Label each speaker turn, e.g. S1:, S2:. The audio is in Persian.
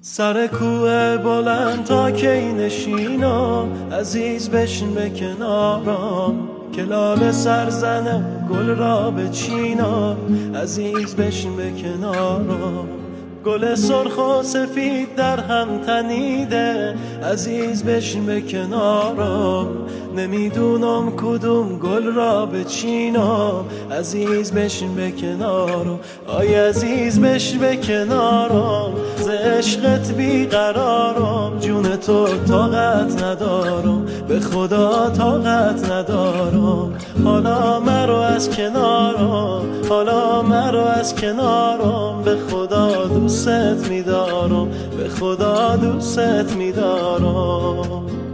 S1: سر کوه بلند تا کی نشینا، عزیز بشین به کنارم که لاله سرزنه گل را بچینا. عزیز بشین به کنارم، گل سرخ و سفید در هم تنیده. عزیز بشین به کنارم، نمیدونم کدوم گل را بچینم. عزیز بشین به کنارم، آی عزیز بشین به کنارم. ز عشقت بیقرارم، جون تو طاقت ندارم، به خدا طاقت ندارم. حالا مرو از کنارم، حالا مرو از کنارم. به خدا دوست میدارم، به خدا دوست میدارم.